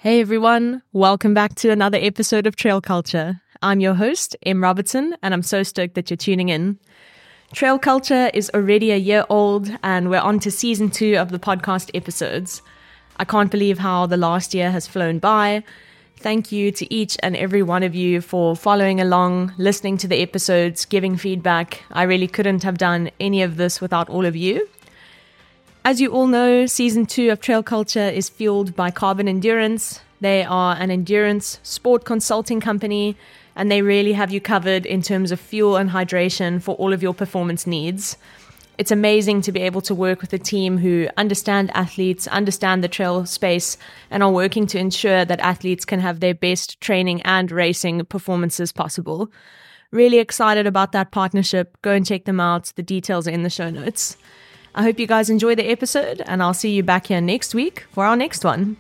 Hey everyone, welcome back to another episode of Trail Culture. I'm your host, Em Robertson, and I'm so stoked that you're tuning in. Trail Culture is already a year old, and we're on to season 2 of the podcast episodes. I can't believe how the last year has flown by. Thank you to each and every one of you for following along, listening to the episodes, giving feedback. I really couldn't have done any of this without all of you. As you all know, Season 2 of Trail Culture is fueled by Carbon Endurance. They are an endurance sport consulting company, and they really have you covered in terms of fuel and hydration for all of your performance needs. It's amazing to be able to work with a team who understand athletes, understand the trail space, and are working to ensure that athletes can have their best training and racing performances possible. Really excited about that partnership. Go and check them out. The details are in the show notes. I hope you guys enjoy the episode, and I'll see you back here next week for our next one.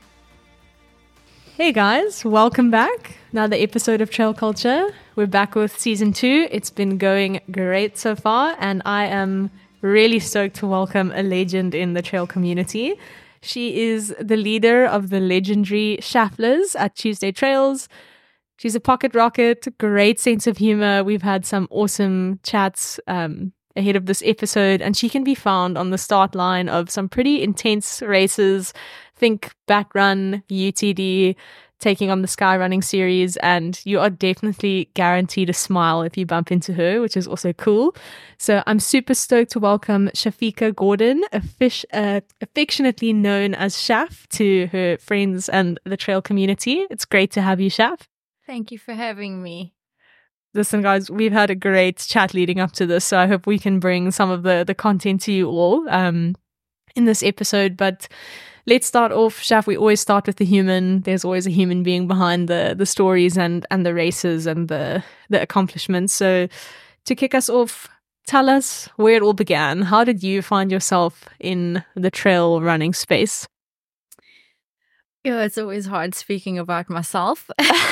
Hey guys, welcome back. Another episode of Trail Culture. We're back with Season 2. It's been going great so far, and I am really stoked to welcome a legend in the trail community. She is the leader of the legendary Schafflers at Tuesday Trails. She's a pocket rocket, great sense of humor. We've had some awesome chats ahead of this episode, and she can be found on the start line of some pretty intense races. Think Backrun, UTD, taking on the Skyrunning series, and you are definitely guaranteed a smile if you bump into her, which is also cool. So I'm super stoked to welcome Shafika Gordon, affectionately known as Shaf, to her friends and the trail community. It's great to have you, Shaf. Thank you for having me. Listen, guys, we've had a great chat leading up to this, so I hope we can bring some of the content to you all in this episode. But let's start off, Shaf. We always start with the human. There's always a human being behind the stories and the races and the accomplishments. So to kick us off, tell us where it all began. How did you find yourself in the trail running space? Yeah, it's always hard speaking about myself.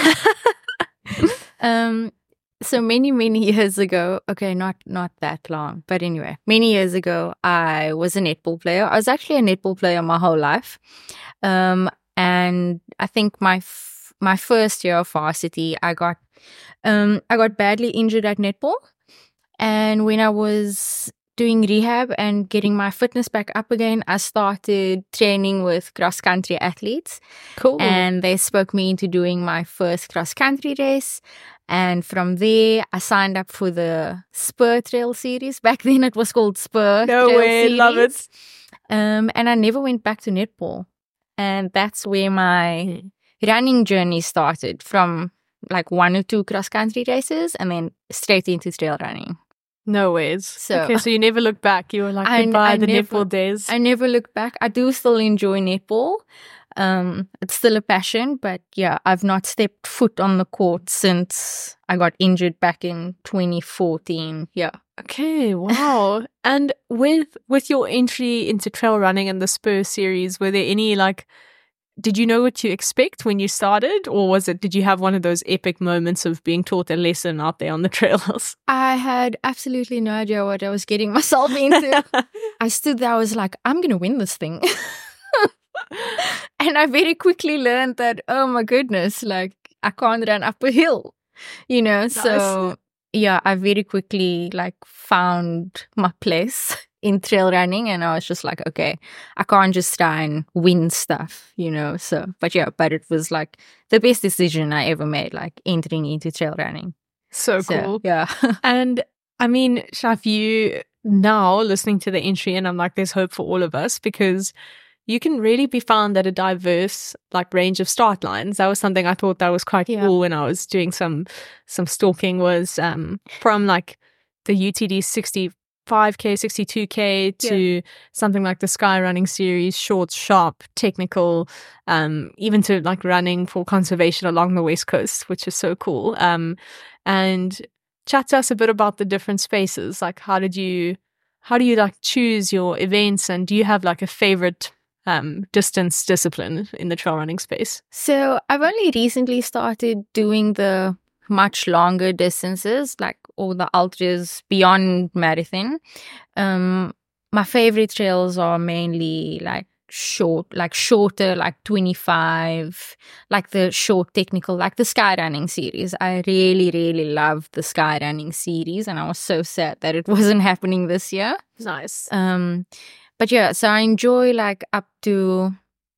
So many years ago, okay, not that long, but anyway, many years ago, I was a netball player. I was actually a netball player my whole life. And I think my first year of varsity, I got badly injured at netball. And when I was doing rehab and getting my fitness back up again, I started training with cross-country athletes. Cool. And they spoke me into doing my first cross-country race. And from there, I signed up for the Spur Trail series. Back then, it was called Spur No Trail way, series. love it. And I never went back to netball. And that's where my running journey started, from like 1 or 2 cross-country races and then straight into trail running. No ways. So you never look back. You were like, goodbye, netball days. I never look back. I do still enjoy netball. It's still a passion, but yeah, I've not stepped foot on the court since I got injured back in 2014. Yeah. Okay, wow. And with your entry into trail running and the Spur series, were there any did you know what to expect when you started, or did you have one of those epic moments of being taught a lesson out there on the trails? I had absolutely no idea what I was getting myself into. I stood there, I was like, I'm going to win this thing. And I very quickly learned that, oh my goodness, I can't run up a hill, Nice. So yeah, I very quickly found my place in trail running, and I was just like, okay, I can't just try and win stuff, but it was the best decision I ever made, entering into trail running. So cool. Yeah. And I mean, Shaf, you now listening to the entry, and I'm like, there's hope for all of us, because you can really be found at a diverse range of start lines. That was something I thought that was quite cool when I was doing some stalking, was from the UTD 65K, 62K to something like the Skyrunning series, short, sharp, technical, even to running for conservation along the West Coast, which is so cool. And chat to us a bit about the different spaces. How do you choose your events, and do you have a favorite distance discipline in the trail running space? So I've only recently started doing the much longer distances, all the ultras beyond marathon. My favorite trails are mainly shorter, like 25, like the short technical, like the skyrunning series. I really, really loved the skyrunning series, and I was so sad that it wasn't happening this year. Nice. But yeah, so I enjoy like up to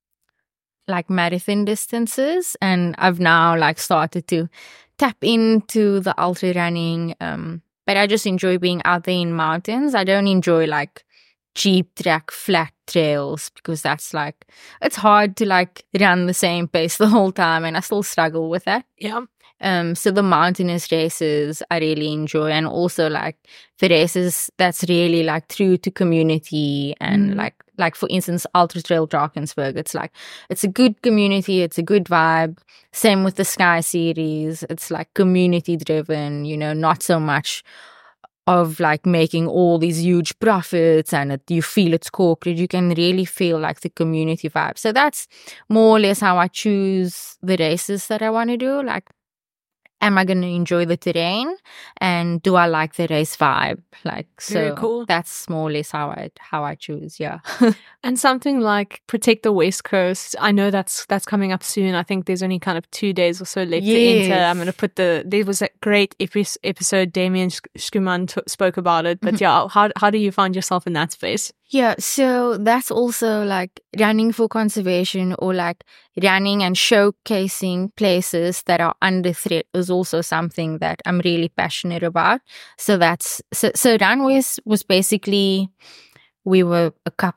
like marathon distances, and I've now like started to tap into the ultra running. But I just enjoy being out there in mountains. I don't enjoy like cheap track flat trails, because that's like, it's hard to like run the same pace the whole time, and I still struggle with that. Yeah. So the mountainous races I really enjoy, and also like the races that's really like true to community, and like for instance Ultra Trail Drakensberg, it's like, it's a good community, it's a good vibe. Same with the Sky series, it's like community driven, you know, not so much of like making all these huge profits and you feel it's corporate. You can really feel like the community vibe. So that's more or less how I choose the races that I want to do. Like, am I going to enjoy the terrain, and do I like the race vibe? Like, so Very cool. That's more or less how I choose. Yeah. And something like Protect the West Coast, I know that's coming up soon. I think there's only kind of 2 days or so left to enter. I'm going to put there was a great episode, Damien Schumann spoke about it. But yeah, how do you find yourself in that space? Yeah, so that's also like running for conservation, or like running and showcasing places that are under threat is also something that I'm really passionate about. So that's so Runways was basically, we were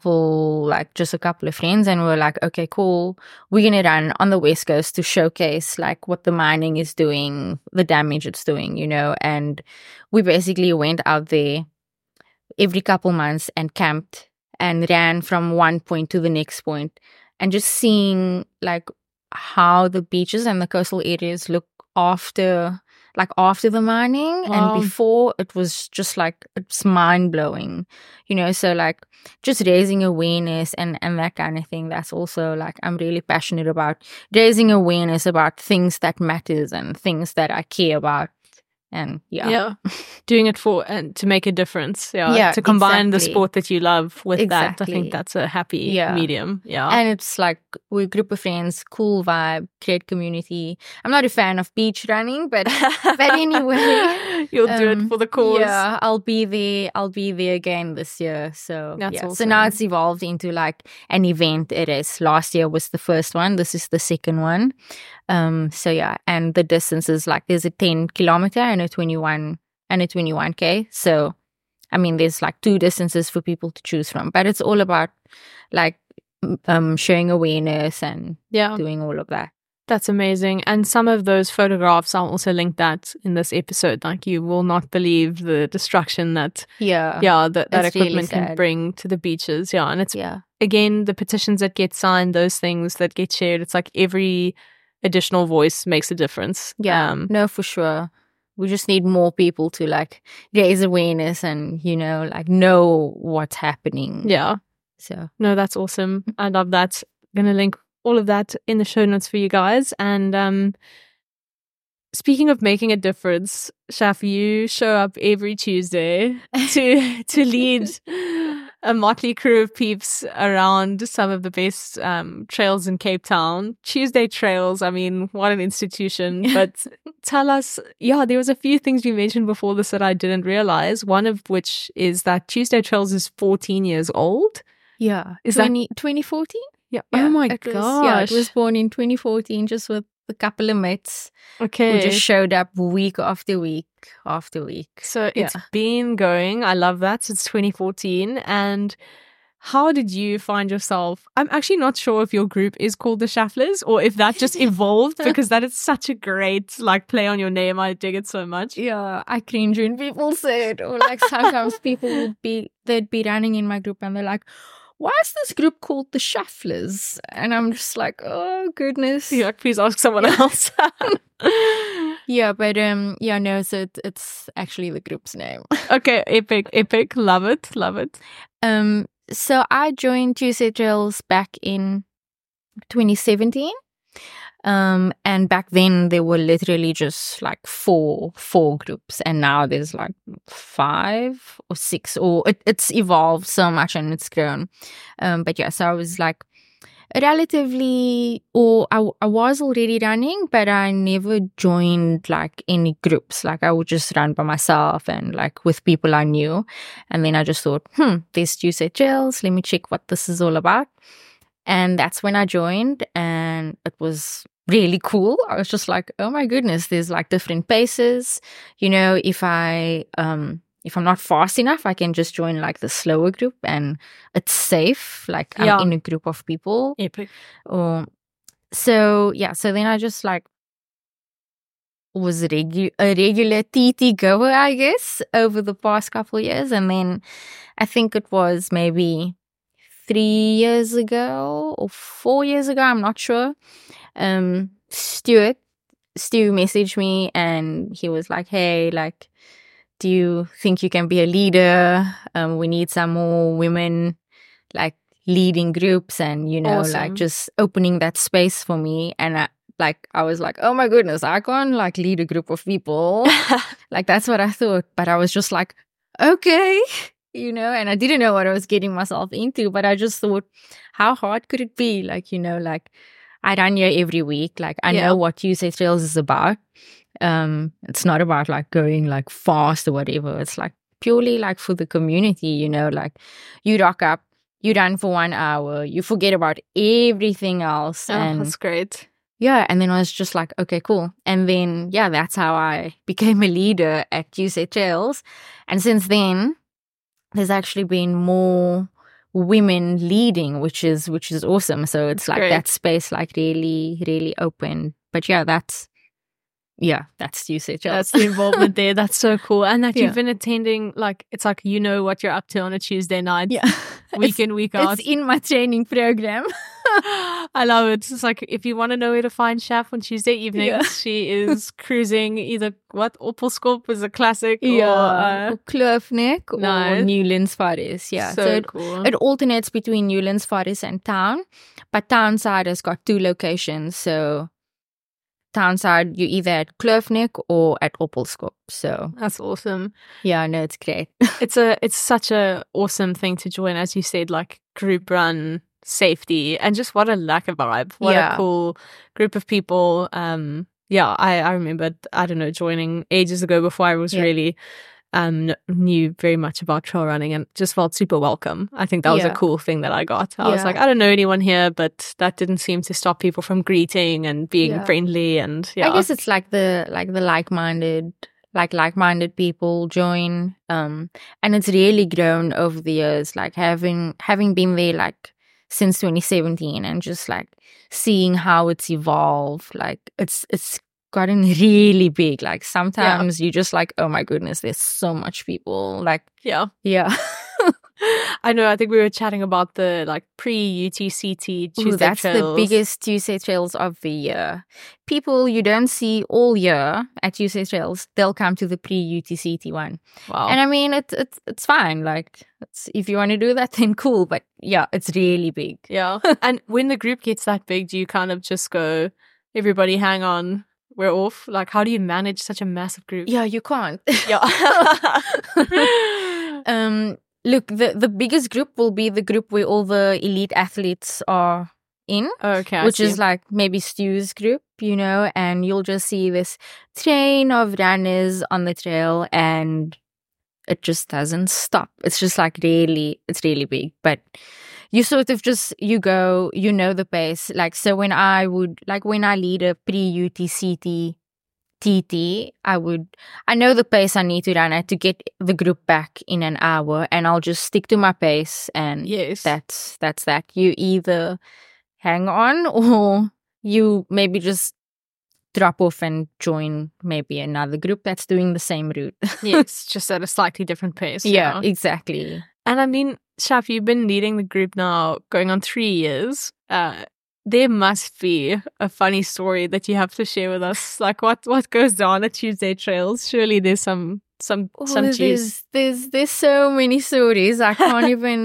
just a couple of friends, and we were like, okay, cool, we're gonna run on the West Coast to showcase like what the mining is doing, the damage it's doing, you know. And we basically went out there every couple months and camped and ran from one point to the next point, and just seeing like how the beaches and the coastal areas look after the mining. Wow. And before, it was just like, it's mind-blowing, you know. So like just raising awareness and that kind of thing, that's also like, I'm really passionate about raising awareness about things that matters and things that I care about. And doing it for and to make a difference, to combine the sport that you love with that. I think that's a happy medium. And it's like, we're a group of friends, cool vibe, great community. I'm not a fan of beach running, but anyway, you'll do it for the cause. Yeah, I'll be there again this year. So that's awesome. So now it's evolved into like an event. It is. Last year was the first one, this is the second one. So yeah, and the distance is like, there's a 10 kilometer and a 21K. So I mean, there's like two distances for people to choose from, but it's all about like showing awareness and doing all of that. That's amazing. And some of those photographs, I'll also link that in this episode. Like, you will not believe the destruction that that equipment really can bring to the beaches. Yeah, and it's again, the petitions that get signed, those things that get shared, it's like every additional voice makes a difference. No, for sure. We just need more people to like raise awareness and, you know, like know what's happening. So no, that's awesome. I love that. I'm gonna link all of that in the show notes for you guys. And speaking of making a difference, Shaf, you show up every Tuesday to lead a motley crew of peeps around some of the best trails in Cape Town. Tuesday Trails, I mean, what an institution. But tell us, there was a few things you mentioned before this that I didn't realize, one of which is that Tuesday Trails is 14 years old. Yeah. Is 2014? Yeah. Oh my gosh. It was born in 2014 just with a couple of mates. Okay. Who just showed up week after week after week. So it's been going. I love that since 2014. And how did you find yourself? I'm actually not sure if your group is called the Shufflers or if that just evolved, because that is such a great like play on your name. I dig it so much. Yeah, I cringe when people say it. Or like sometimes people they'd be running in my group and they're like, why is this group called the Shufflers? And I'm just like, oh goodness. Yeah, please ask someone else. No, so it's actually the group's name. Okay, epic. Love it. So I joined Tuesday Trails back in 2017. And back then there were literally just like four groups, and now there's like 5 or 6, or it's evolved so much and it's grown. So I was like relatively, or I was already running, but I never joined like any groups. Like I would just run by myself and like with people I knew. And then I just thought, there's Tuesday Trails. Let me check what this is all about. And that's when I joined, and it was really cool. I was just like, oh my goodness, there's like different paces. You know, if I'm not fast enough, I can just join like the slower group and it's safe. Like I'm in a group of people. Epic. So then I just like was a regular TT goer, I guess, over the past couple of years. And then I think it was maybe 3 years ago or 4 years ago, I'm not sure. Stu messaged me and he was like, hey, like, do you think you can be a leader? We need some more women like leading groups and, you know, like just opening that space for me. And I was like, oh my goodness, I can't like lead a group of people. Like that's what I thought. But I was just like, okay. You know, and I didn't know what I was getting myself into, but I just thought, how hard could it be? Like, you know, like I run here every week. Like I know what Tuesday Trails is about. It's not about like going like fast or whatever. It's like purely like for the community, you know, like you rock up, you run for 1 hour, you forget about everything else. And that's great. Yeah. And then I was just like, okay, cool. And then, that's how I became a leader at Tuesday Trails. And since then, there's actually been more women leading, which is awesome. So it's like great. That space like really, really open. But that's Tuesday Trails. That's the involvement there. That's so cool. And that you've been attending, like, it's like you know what you're up to on a Tuesday night. Yeah. Week in, week out. It's in my training program. I love it. It's like if you want to know where to find Shaf on Tuesday evenings, she is cruising either Oppelskop is a classic or Kloofnek or Newlands Forest. Yeah. So cool. It alternates between Newlands Forest and Town. But Townside has got 2 locations. So Townside, you're either at Kloofnek or at Oppelskop. So that's awesome. Yeah, no, it's great. It's such a awesome thing to join, as you said, like group run, safety, and just what a vibe. What a cool group of people. I remember, I don't know, joining ages ago before I was really knew very much about trail running, and just felt super welcome. I think that was a cool thing that I got. I was like, I don't know anyone here, but that didn't seem to stop people from greeting and being friendly. And I guess it's like the like-minded people join, and it's really grown over the years. Like having been there like since 2017 and just like seeing how it's evolved. Like it's gotten really big. Like sometimes you just like, oh my goodness, there's so much people. Like yeah. I know. I think we were chatting about the like pre-UTCT Tuesday that's Trails. The biggest Tuesday Trails of the year. People you don't see all year at Tuesday Trails, they'll come to the pre-UTCT one. Wow. And I mean, it's fine. Like, if you want to do that, then cool. But it's really big. Yeah. And when the group gets that big, do you kind of just go, everybody hang on, we're off? Like, how do you manage such a massive group? Yeah, you can't. Yeah. Look, the biggest group will be the group where all the elite athletes are in. Okay, which is like maybe Stu's group, you know, and you'll just see this train of runners on the trail and it just doesn't stop. It's just like it's really big. But you sort of just, you go, you know the pace. Like, so when I lead a pre-UTCT TT, I know the pace I need to run at to get the group back in an hour, and I'll just stick to my pace. And that's that. You either hang on or you maybe just drop off and join maybe another group that's doing the same route. Yes, just at a slightly different pace. Yeah, exactly. And I mean, Shaf, you've been leading the group now going on 3 years. There must be a funny story that you have to share with us. Like what goes on at Tuesday Trails? Surely there's some juice. There's so many stories. I can't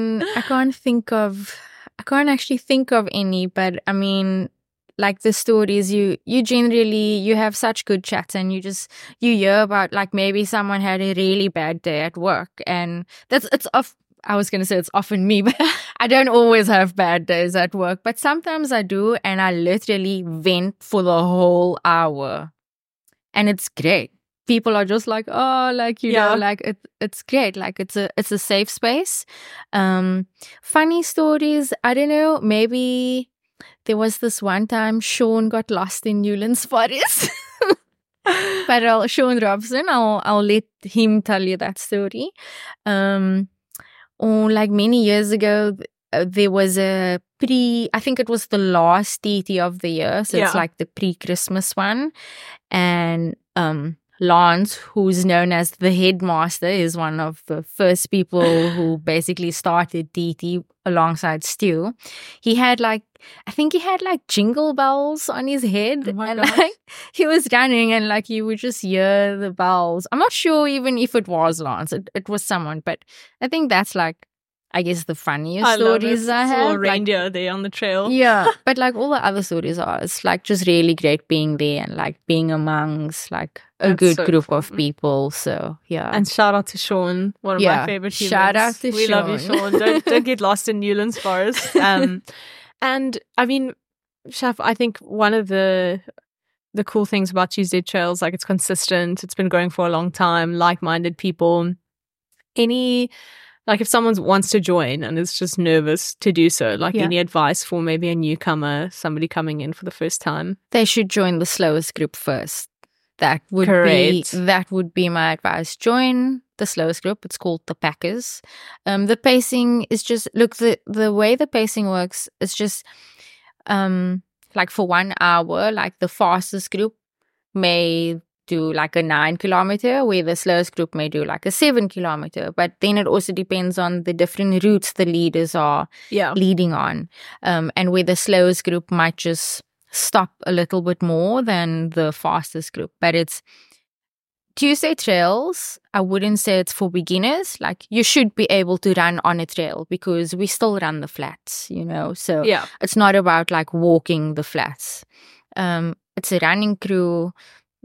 actually think of any, but I mean, like the stories you generally, you have such good chats and you hear about like maybe someone had a really bad day at work, and it's I was going to say it's often me, but I don't always have bad days at work. But sometimes I do, and I literally vent for the whole hour. And it's great. People are just like, oh, like, you know, like it's great. Like it's a safe space. Funny stories, I don't know, maybe there was this one time Sean got lost in Newlands Forest. But Sean Robson, I'll let him tell you that story. Or like many years ago, there was I think it was the last TT of the year. So it's like the pre-Christmas one. And Lance, who's known as the headmaster, is one of the first people who basically started TT alongside Stu. He had I think he had jingle bells on his head. Oh and like he was running and like you would just hear the bells. I'm not sure even if it was Lance. It was someone, but I think that's I guess the funniest stories I have. Little reindeer there on the trail. Yeah, but like all the other stories it's like just really great being there and like being amongst like a good group of people. So yeah. And shout out to Sean, one of my favorite humans. Shout out to we Sean. Love you, Sean. Don't get lost in Newlands Forest. And I mean, Shaf, I think one of the cool things about Tuesday Trails, like it's consistent. It's been going for a long time. Like-minded people. Like if someone wants to join and is just nervous to do so, like any advice for maybe a newcomer, somebody coming in for the first time? They should join the slowest group first. That would be my advice. Join the slowest group. It's called the Packers. The pacing is just the way the pacing works is just like for 1 hour, like the fastest group may do like a 9 kilometer, where the slowest group may do like a 7 kilometer. But then it also depends on the different routes the leaders are leading on. And where the slowest group might just stop a little bit more than the fastest group. But it's Tuesday Trails, I wouldn't say it's for beginners. Like you should be able to run on a trail because we still run the flats, you know. So it's not about like walking the flats. It's a running crew.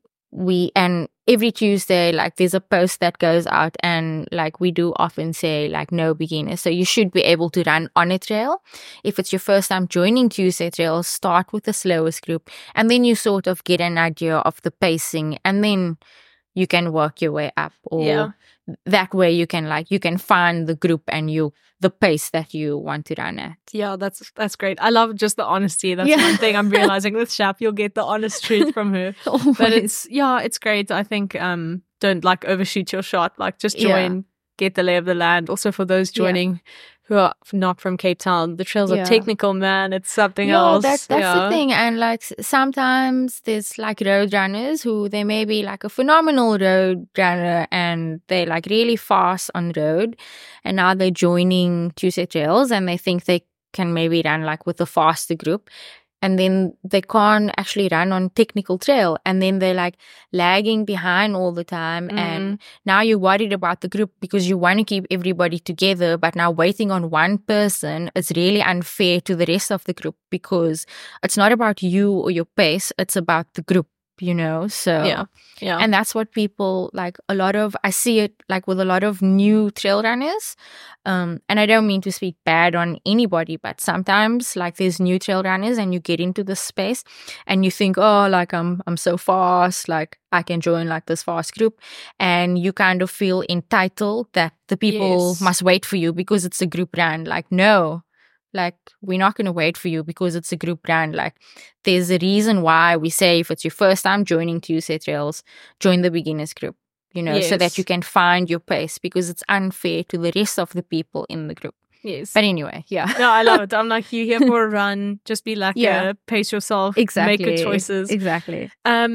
And every Tuesday, like there's a post that goes out and like we do often say like no beginners. So you should be able to run on a trail. If it's your first time joining Tuesday Trails, start with the slowest group and then you sort of get an idea of the pacing and then you can work your way up or that way you can find the group and the pace that you want to run at. Yeah, that's great. I love just the honesty. That's one thing I'm realizing with Shap. You'll get the honest truth from her. But it's great. I think don't like overshoot your shot. Like just join, get the lay of the land. Also for those joining who are not from Cape Town, the trails are technical, man. It's something else. That's the thing. And like sometimes there's like road runners who they may be like a phenomenal road runner and they're like really fast on road. And now they're joining Tuesday Trails and they think they can maybe run like with a faster group. And then they can't actually run on technical trail. And then they're like lagging behind all the time. And now you're worried about the group because you want to keep everybody together. But now waiting on one person is really unfair to the rest of the group because it's not about you or your pace. It's about the group, you know? So, yeah. And that's what people like I see it like with a lot of new trail runners. And I don't mean to speak bad on anybody, but sometimes like there's new trail runners and you get into this space and you think, oh, like I'm so fast, like I can join like this fast group. And you kind of feel entitled that the people must wait for you because it's a group run. Like, no. Like, we're not going to wait for you because it's a group run. Like, there's a reason why we say if it's your first time joining Tuesday Trails, join the beginners group, you know, so that you can find your pace because it's unfair to the rest of the people in the group. Yes. But anyway, No, I love it. I'm like, you're here for a run. Just be like, pace yourself. Exactly. Make good choices. Exactly.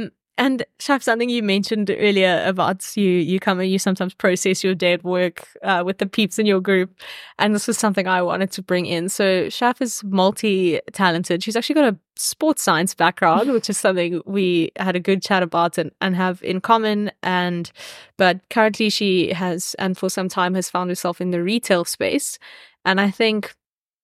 And Shaf, something you mentioned earlier about you sometimes process your day at work with the peeps in your group. And this was something I wanted to bring in. So Shaf is multi-talented. She's actually got a sports science background, which is something we had a good chat about and have in common. But currently she has, and for some time has found herself in the retail space. And I think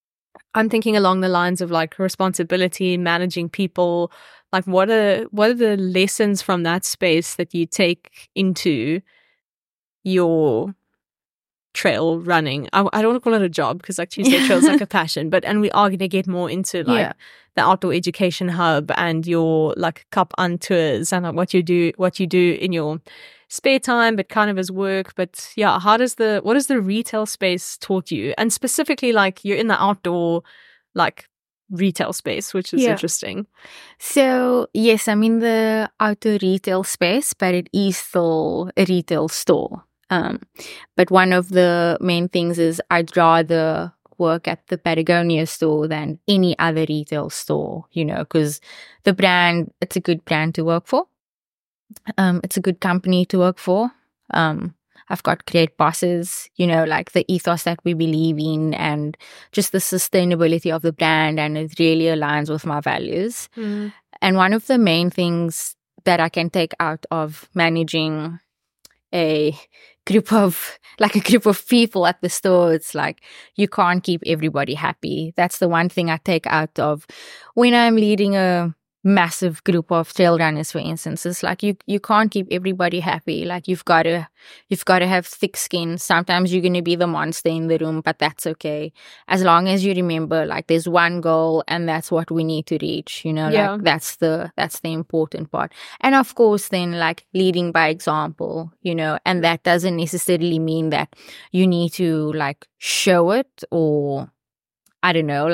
I'm thinking along the lines of like responsibility, managing people. Like what are the lessons from that space that you take into your trail running. I don't want to call it a job because like Tuesday Trail is like a passion, and we are going to get more into like the outdoor education hub and your like cup on tours and like, what you do in your spare time, but kind of as work. But yeah, what has the retail space taught you? And specifically, like you're in the outdoor like retail space, which is interesting. So yes, I'm in the outdoor retail space, but it is still a retail store. But one of the main things is I'd rather work at the Patagonia store than any other retail store, because the brand, it's a good brand to work for. It's a good company to work for. I've got great bosses, like the ethos that we believe in and just the sustainability of the brand, and it really aligns with my values. And one of the main things that I can take out of managing a group of people at the store, it's like you can't keep everybody happy. That's the one thing I take out of when I'm leading a massive group of trail runners, for instance. It's like you can't keep everybody happy. Like you've got to have thick skin. Sometimes you're going to be the monster in the room, but that's okay, as long as you remember like there's one goal and that's what we need to reach. Like that's the important part. And of course then like leading by example, and that doesn't necessarily mean that you need to like show it, or I don't know,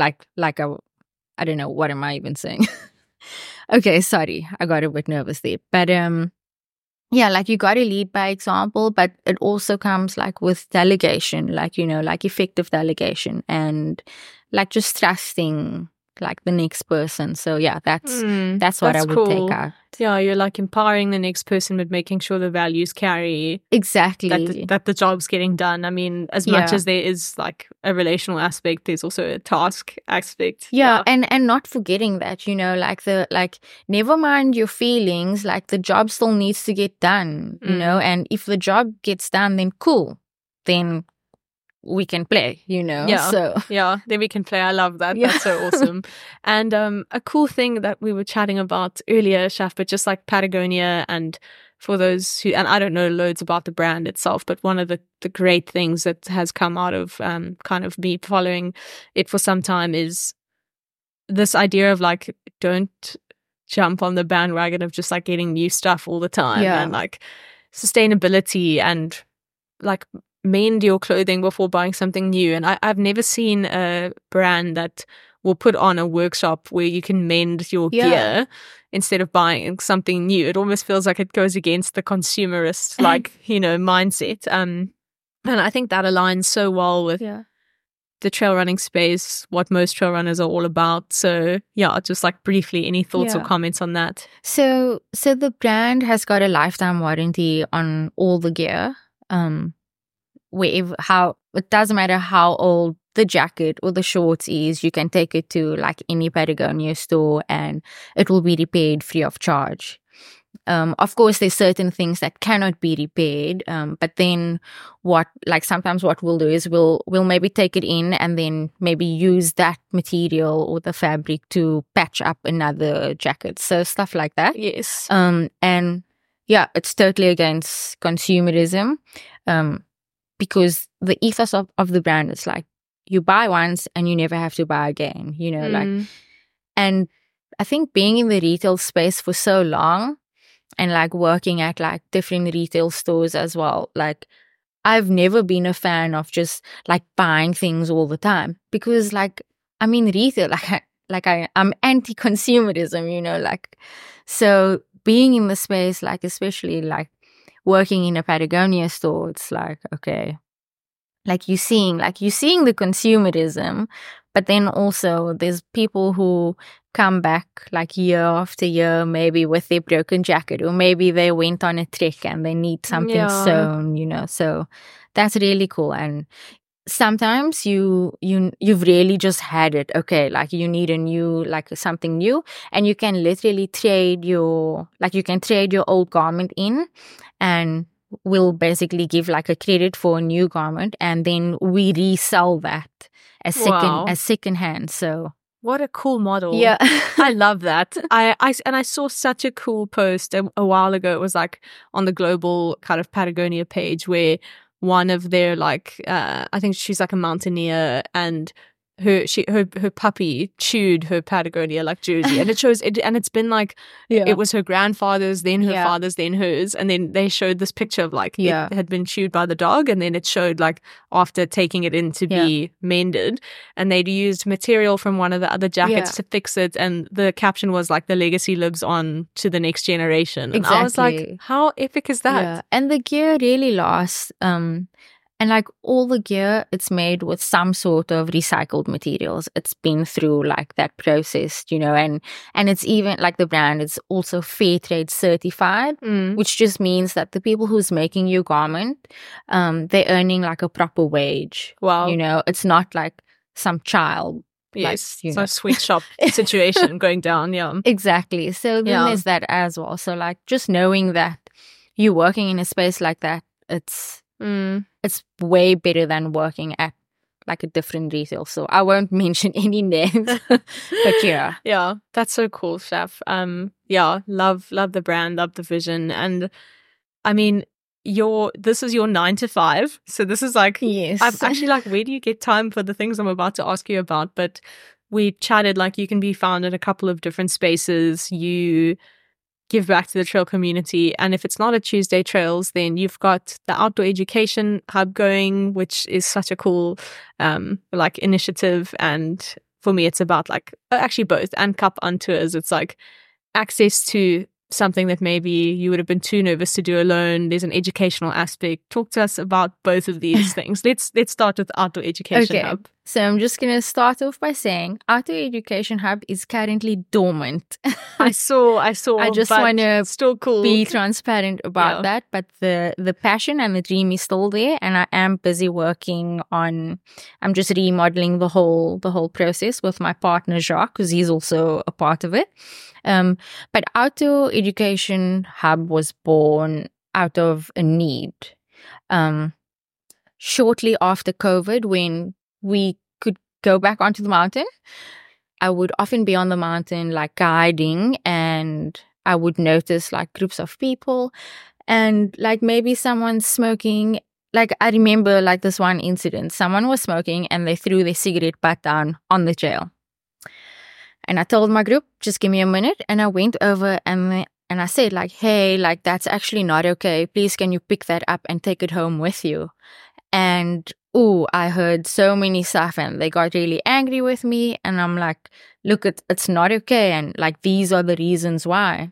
I don't know, what am I even saying? Okay, sorry, I got a bit nervous there. But like you got to lead by example, but it also comes like with delegation, like, like effective delegation and like just trusting like the next person. So yeah, that's what I would take out. Yeah, you're like empowering the next person, but making sure the values carry. Exactly. That the job's getting done. I mean, as much as there is like a relational aspect, there's also a task aspect. Yeah. And not forgetting that, like never mind your feelings, like the job still needs to get done, and if the job gets done, then cool. Then we can play, then we can play. I love that. That's so awesome. And a cool thing that we were chatting about earlier, Shaf, but just like Patagonia, and for those who, and I don't know loads about the brand itself, but one of the great things that has come out of kind of me following it for some time is this idea of like, don't jump on the bandwagon of just like getting new stuff all the time, and like sustainability and like mend your clothing before buying something new. And I've never seen a brand that will put on a workshop where you can mend your gear instead of buying something new. It almost feels like it goes against the consumerist mindset. And I think that aligns so well with the trail running space, what most trail runners are all about. So yeah, just like briefly, any thoughts or comments on that? So the brand has got a lifetime warranty on all the gear. It doesn't matter how old the jacket or the shorts is, you can take it to like any Patagonia store and it will be repaired free of charge. Of course, there's certain things that cannot be repaired, but then sometimes what we'll do is we'll maybe take it in and then maybe use that material or the fabric to patch up another jacket. So stuff like that. Yes. And yeah, it's totally against consumerism. Because the ethos of the brand is like you buy once and you never have to buy again, and I think being in the retail space for so long and like working at like different retail stores as well, like I've never been a fan of just like buying things all the time, because like I'm in retail, I'm anti-consumerism, so being in the space, like especially like working in a Patagonia store, it's like, okay, like you're seeing the consumerism, but then also there's people who come back like year after year, maybe with their broken jacket, or maybe they went on a trek and they need something sewn, so that's really cool. And sometimes you've really just had it, okay, like you need a new, like something new, and you can literally trade your old garment in, and we'll basically give like a credit for a new garment, and then we resell that as second hand. So what a cool model. Yeah. I love that. I saw such a cool post a while ago. It was like on the global kind of Patagonia page where one of their like I think she's like a mountaineer, and her puppy chewed her Patagonia like jersey, and it shows it, and it's been like it was her grandfather's, then her father's, then hers, and then they showed this picture of like it had been chewed by the dog, and then it showed like after taking it in to be mended, and they'd used material from one of the other jackets to fix it, and the caption was like the legacy lives on to the next generation. And I was like, how epic is that? And the gear really lasts. And like all the gear, it's made with some sort of recycled materials. It's been through like that process, you know, and it's even like the brand, it's also fair trade certified, which just means that the people who's making your garment, they're earning like a proper wage. Wow. You know, it's not like some child. Yes, like, it's a sweatshop situation going down, Exactly. So then there's that as well. So like just knowing that you're working in a space like that, it's way better than working at like a different retail. So I won't mention any names, but yeah, that's so cool, Chef. Love the brand, love the vision, and I mean, this is your 9 to 5. So this is like, yes, I'm actually like, where do you get time for the things I'm about to ask you about? But we chatted like you can be found in a couple of different spaces. You give back to the trail community, and if it's not a Tuesday Trails, then you've got the Outdoor Education Hub going, which is such a cool like initiative. And for me, it's about like actually both, and Cup on Tours. It's like access to something that maybe you would have been too nervous to do alone. There's an educational aspect. Talk to us about both of these things. Let's start with Outdoor Education Hub. So I'm just going to start off by saying Outdoor Education Hub is currently dormant. I saw. I just want to still cool. be transparent about that, but the passion and the dream is still there, and I am busy working on. I'm just remodeling the whole process with my partner Jacques, because he's also a part of it. But Outdoor Education Hub was born out of a need. Shortly after COVID, when we could go back onto the mountain, I would often be on the mountain like guiding, and I would notice like groups of people and like maybe someone's smoking. Like I remember like this one incident, someone was smoking and they threw their cigarette butt down on the trail. And I told my group, just give me a minute. And I went over and I said like, hey, like that's actually not okay. Please, can you pick that up and take it home with you? And I heard so many stuff, and they got really angry with me. And I'm like, look, it's not okay. And like, these are the reasons why.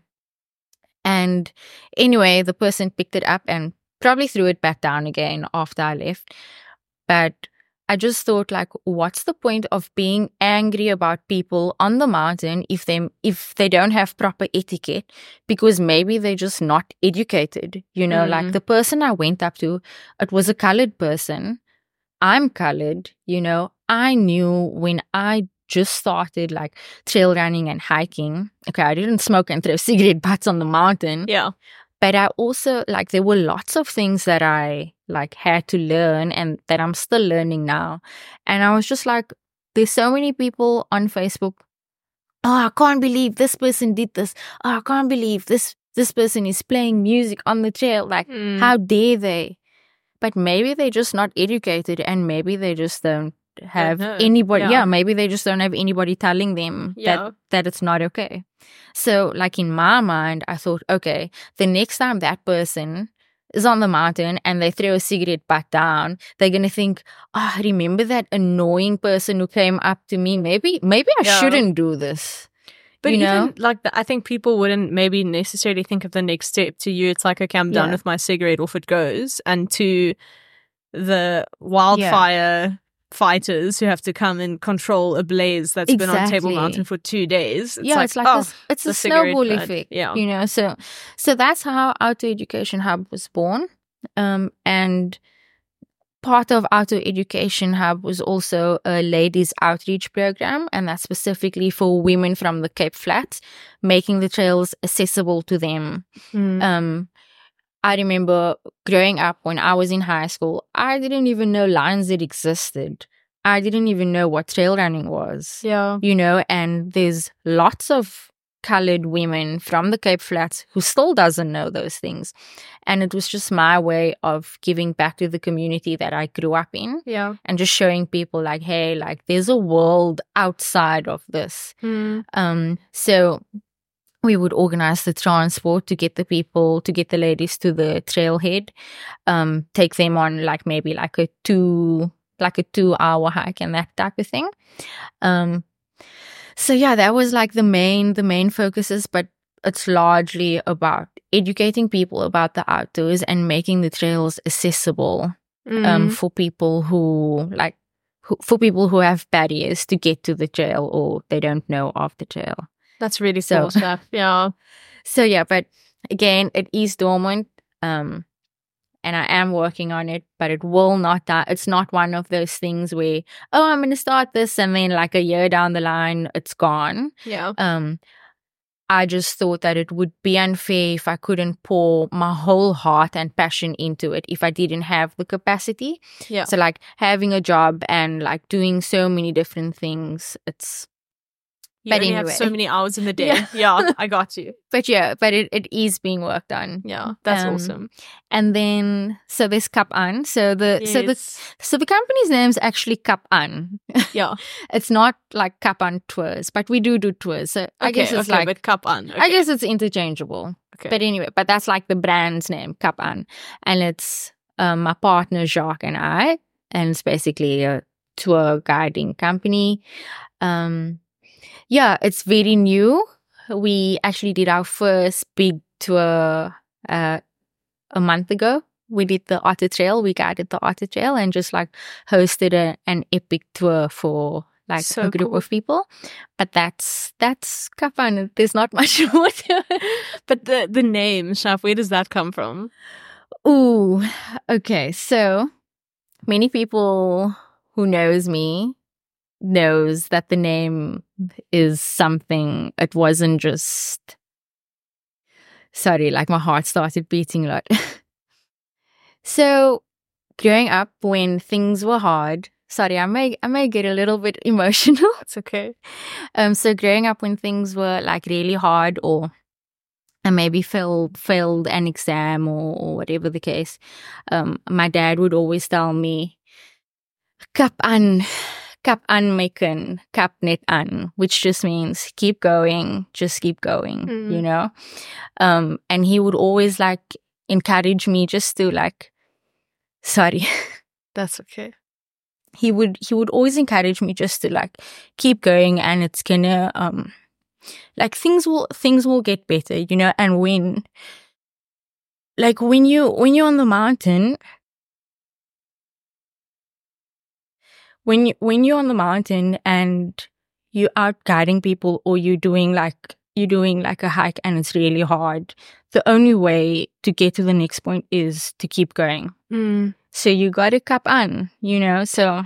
And anyway, the person picked it up and probably threw it back down again after I left. But I just thought like, what's the point of being angry about people on the mountain if they don't have proper etiquette, because maybe they're just not educated, you know, like the person I went up to, it was a colored person. I'm colored, you know, I knew when I just started like trail running and hiking. Okay, I didn't smoke and throw cigarette butts on the mountain. Yeah. But I also, like, there were lots of things that I, like, had to learn and that I'm still learning now. And I was just like, there's so many people on Facebook. Oh, I can't believe this person did this. Oh, I can't believe this person is playing music on the trail. Like, how dare they? But maybe they're just not educated, and maybe they just don't have anybody. Yeah, maybe they just don't have anybody telling them that it's not okay. So, like, in my mind, I thought, okay, the next time that person is on the mountain and they throw a cigarette butt down, they're going to think, oh, remember that annoying person who came up to me? Maybe I shouldn't do this. But even like I think people wouldn't maybe necessarily think of the next step. To you, it's like, okay, I'm done with my cigarette, off it goes. And to the wildfire fighters who have to come and control a blaze that's been on Table Mountain for 2 days. It's like it's a snowball effect. Yeah. You know, so that's how Outdoor Education Hub was born. And part of Outdoor Education Hub was also a ladies outreach program, and that's specifically for women from the Cape Flats, making the trails accessible to them. I remember growing up when I was in high school, I didn't even know Lions Head existed. I didn't even know what trail running was. Yeah. You know, and there's lots of colored women from the Cape Flats who still doesn't know those things. And it was just my way of giving back to the community that I grew up in. Yeah. And just showing people like, hey, like there's a world outside of this. So we would organize the transport to get the ladies to the trailhead, take them on like maybe like a 2-hour hike and that type of thing. So yeah, that was like the main focuses, but it's largely about educating people about the outdoors and making the trails accessible for people who have barriers to get to the trail or they don't know of the trail. That's really cool stuff. Yeah. So yeah, but again, it is dormant. And I am working on it, but it will not die. It's not one of those things where, I'm going to start this and then like a year down the line, it's gone. Yeah. I just thought that it would be unfair if I couldn't pour my whole heart and passion into it if I didn't have the capacity. Yeah. So like having a job and like doing so many different things, You only have so many hours in the day. Yeah, I got you. But it is being worked on. Yeah, that's awesome. And then so there's Kap An. So the company's name is actually Kap An. Yeah, it's not like Kap An Tours, but we do tours. So I guess it's like but Kap An. Okay. I guess it's interchangeable. Okay. But anyway, that's like the brand's name, Kap An, and it's my partner Jacques and I, and it's basically a tour guiding company. Yeah, it's very new. We actually did our first big tour a month ago. We did the Otter Trail. We guided the Otter Trail and just like hosted an epic tour for like a group of people. But that's Kap An. There's not much more to it. But the name, Shaf, where does that come from? Ooh, okay. So many people who knows me knows that the name is something. It wasn't just, sorry, like my heart started beating a lot. So growing up when things were hard, sorry, I may get a little bit emotional. It's okay. So growing up when things were like really hard, or I maybe failed an exam or whatever the case, my dad would always tell me, Kap An meken, kap net an, which just means keep going, just keep going, you know? And he would always like encourage me just to like, sorry. That's okay. He would always encourage me just to like keep going, and it's gonna like things will get better, you know? And when you're on the mountain, when you're on the mountain and you're out guiding people, or you're doing like a hike and it's really hard, the only way to get to the next point is to keep going. So you got to Kap An, you know? So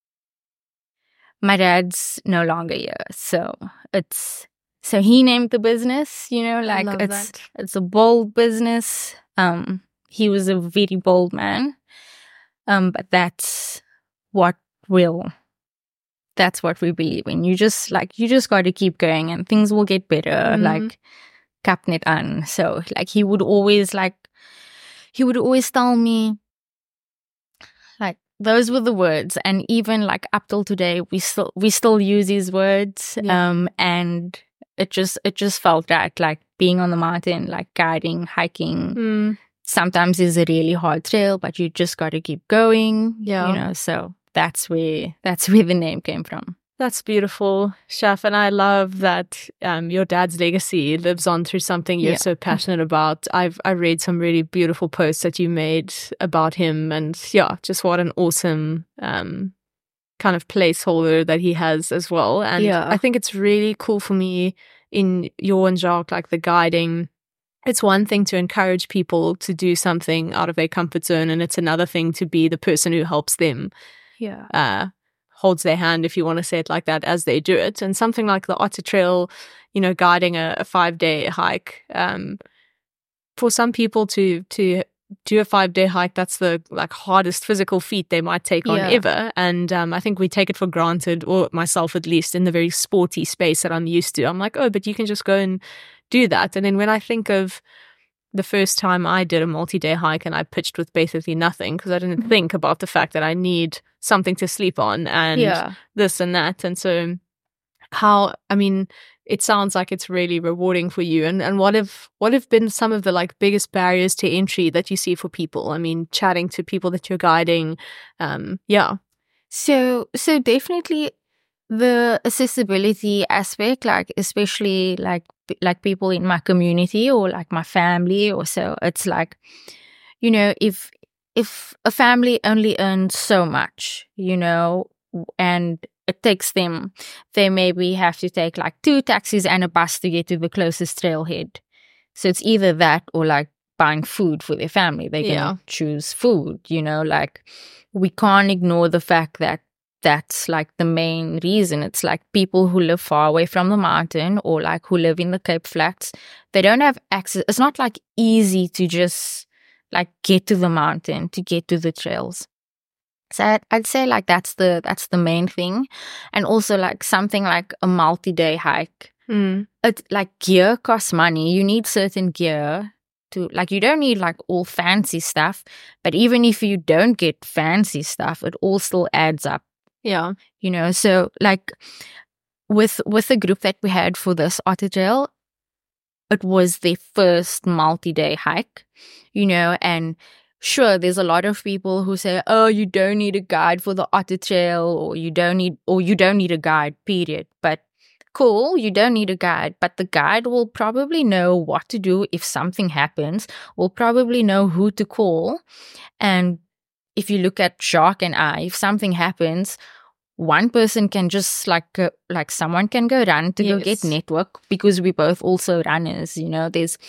my dad's no longer here. So he named the business, you know, like it's a bold business. He was a very bold man. But that's what we believe in. You just got to keep going and things will get better. Like Kap net an. So like he would always tell me, like, those were the words. And even like up till today, we still use these words. Yeah. And it just felt right, like being on the mountain, like guiding, hiking. Sometimes is a really hard trail, but you just got to keep going. Yeah. You know, so that's where the name came from. That's beautiful, Shaf, and I love that your dad's legacy lives on through something you're so passionate about. I read some really beautiful posts that you made about him, and just what an awesome kind of placeholder that he has as well. And I think it's really cool for me in your and Jacques, like the guiding. It's one thing to encourage people to do something out of their comfort zone, and it's another thing to be the person who helps them. Holds their hand, if you want to say it like that, as they do it. And something like the Otter Trail, you know, guiding a 5-day hike, for some people to do a 5-day hike, that's the like hardest physical feat they might take on ever. And I think we take it for granted, or myself at least, in the very sporty space that I'm used to. I'm like, oh, but you can just go and do that. And then when I think of the first time I did a multi-day hike and I pitched with basically nothing, because I didn't think about the fact that I need something to sleep on and this and that. And so it sounds like it's really rewarding for you. And what have been some of the like biggest barriers to entry that you see for people? I mean, chatting to people that you're guiding. So definitely the accessibility aspect, like especially like people in my community or like my family or so. It's like, you know, if a family only earns so much, you know, and it takes them, they maybe have to take like 2 taxis and a bus to get to the closest trailhead. So it's either that or like buying food for their family. They can choose food, you know, like we can't ignore the fact that that's like the main reason. It's like people who live far away from the mountain or like who live in the Cape Flats, they don't have access. It's not like easy to just like get to the mountain, to get to the trails. So I'd say like that's the main thing. And also like something like a multi-day hike. It like gear costs money. You need certain gear to like, you don't need like all fancy stuff, but even if you don't get fancy stuff, it all still adds up. Yeah. You know, so like with the group that we had for this Otter Trail, it was their first multi-day hike, you know, and sure, there's a lot of people who say, oh, you don't need a guide for the Otter Trail, or you don't need a guide, period. But cool, you don't need a guide, but the guide will probably know what to do if something happens, will probably know who to call. And if you look at Jacques and I, if something happens, one person can just like someone can go run to go get network, because we both also runners, you know. There's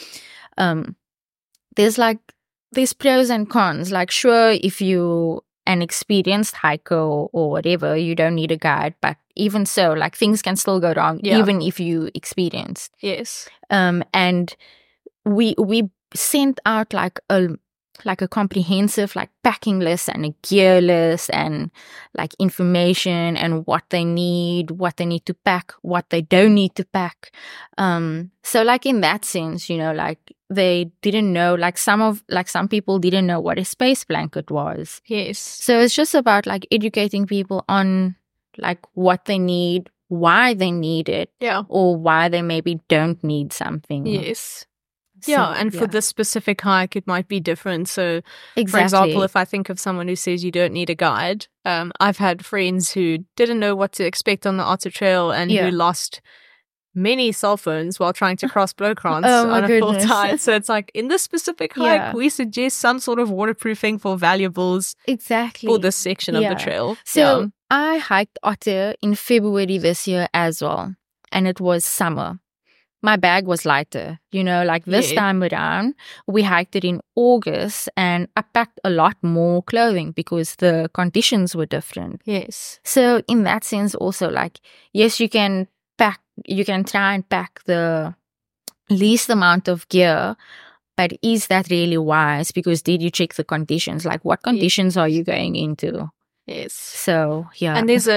pros and cons. Like, sure, if you an experienced hiker or whatever, you don't need a guide, but even so, like things can still go wrong even if you experienced. Yes. And we sent out like a comprehensive like packing list and a gear list and like information and what they need to pack, what they don't need to pack. So like in that sense, you know, like they didn't know, like some people didn't know what a space blanket was. Yes. So it's just about like educating people on like what they need, why they need it, or why they maybe don't need something. Yes. Yeah, and for this specific hike, it might be different. So, exactly. For example, if I think of someone who says you don't need a guide, I've had friends who didn't know what to expect on the Otter Trail and who lost many cell phones while trying to cross Blokrans on a full tide. So it's like, in this specific hike, we suggest some sort of waterproofing for valuables for this section of the trail. So I hiked Otter in February this year as well, and it was summer. My bag was lighter, you know, like this time around, we hiked it in August and I packed a lot more clothing because the conditions were different. Yes. So in that sense also, like, yes, you can try and pack the least amount of gear, but is that really wise? Because did you check the conditions? Like, what conditions are you going into? Yes. So, yeah. And there's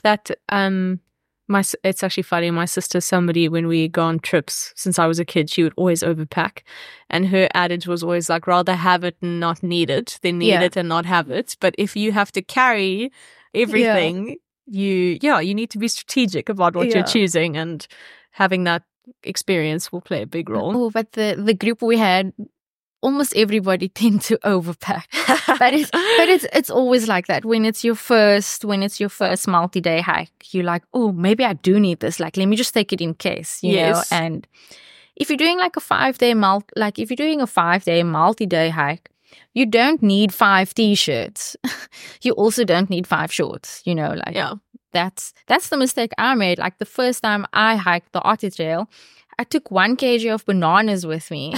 it's actually funny. My sister, somebody, when we go on trips, since I was a kid, she would always overpack. And her adage was always like, rather have it and not need it than need it and not have it. But if you have to carry everything, you need to be strategic about what you're choosing, and having that experience will play a big role. Oh, but the group we had, almost everybody tend to overpack. but it's always like that. When it's your first multi-day hike, you're like, oh, maybe I do need this. Like, let me just take it in case, you know. And if you're doing like a 5-day multi-day hike, you don't need 5 t-shirts. You also don't need 5 shorts, you know, like that's the mistake I made. Like the first time I hiked the Otter Trail, I took 1 kg of bananas with me.